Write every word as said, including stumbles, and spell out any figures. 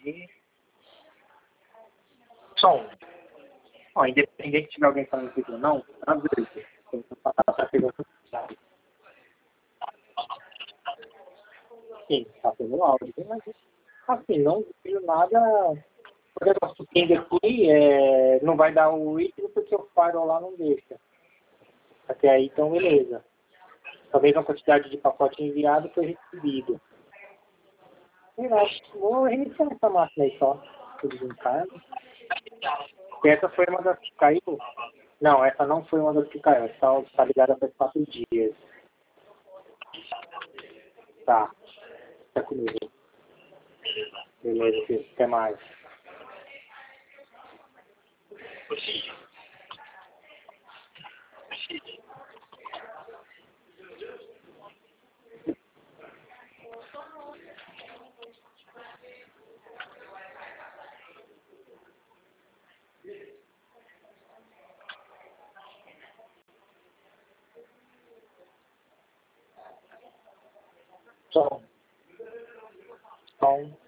aqui. Som. Ó, independente de alguém falando aqui ou não, às vezes, eu vou passar essa pergunta. Sim, tá tendo áudio, mas assim, não vejo nada. Por exemplo, o ping aqui é, não vai dar o ritmo porque o firewall lá não deixa. Até aí, então, beleza. A mesma quantidade de pacote enviado foi recebido. Eu acho que vou reiniciar essa máquina aí só. Tudo juntar. Essa foi uma das que caiu. Não, essa não foi uma das que caiu. Essa está ligada faz quatro dias. Tá. Tá comigo. Beleza, filho. Até mais. Som. Som.